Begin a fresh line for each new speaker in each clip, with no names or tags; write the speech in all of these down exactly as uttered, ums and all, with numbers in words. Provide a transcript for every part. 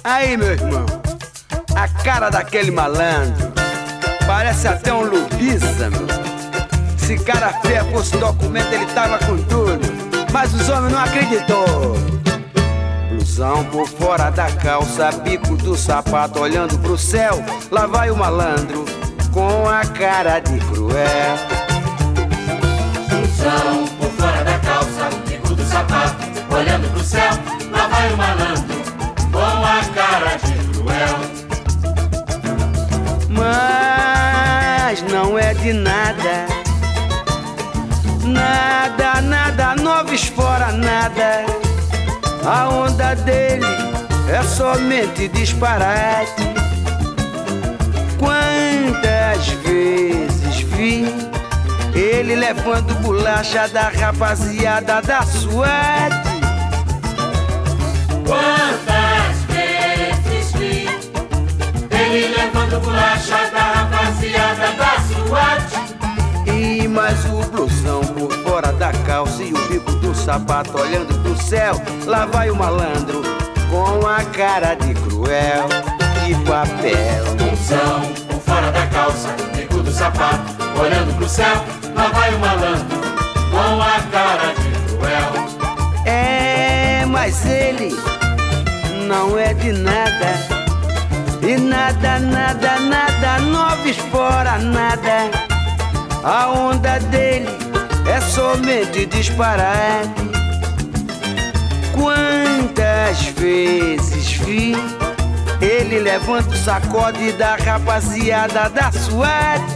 Aí, meu irmão, a cara daquele malandro parece até um lubiça, meu. Se cara feia fosse documento, ele tava com tudo, mas os homens não acreditou. Blusão por fora da calça, bico do sapato, olhando pro céu. Lá vai o malandro com a cara de cruel.
Blusão por fora da calça, bico do sapato, olhando pro céu. Lá vai o malandro com a cara de cruel.
Mas não é de nada, nada, nada, noves fora nada. A onda dele é somente disparate. Quantas vezes vi ele levando bolacha da rapaziada da SWAT.
Quantas vezes vi ele levando bolacha da rapaziada da SWAT.
E mais o blusão por fora da calça e o bico do sapato olhando pro céu. Lá vai o malandro com a cara de cruel. Que papel.
Blusão por fora da calça, bico do sapato, olhando pro céu. Lá vai o malandro com a cara de cruel.
É, mas ele não é de nada. E nada, nada, nada, noves fora nada. A onda dele é somente disparate. Quantas vezes vi ele levanta o sacode da rapaziada da SWAT.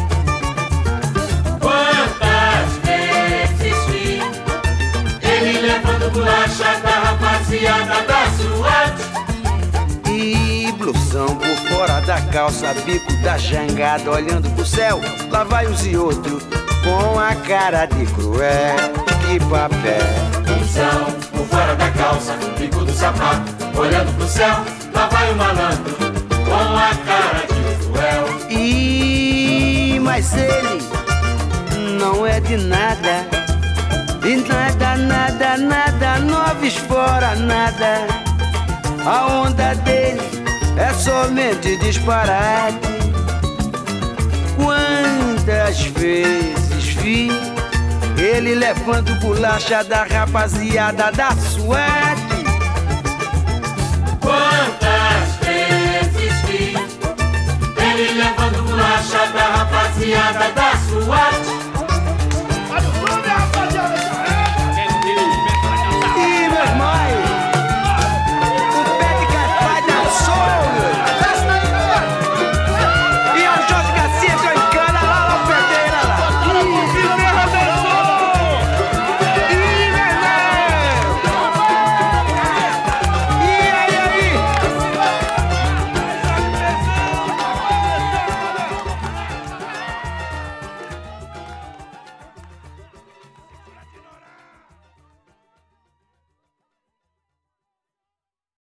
Quantas vezes vi ele levando bolacha da rapaziada da SWAT.
E blusão por fora da calça, bico da jangada, olhando pro céu. Lá vai uns e outros com a cara de cruel. Que papel.
Blusão por fora da calça, bico do sapato, olhando pro céu. Lá vai o malandro com a cara de cruel.
E mas ele não é de nada. E nada, nada, nada, noves fora nada. A onda dele é somente disparate. Quantas vezes vi ele levando bolacha da rapaziada da SWAT.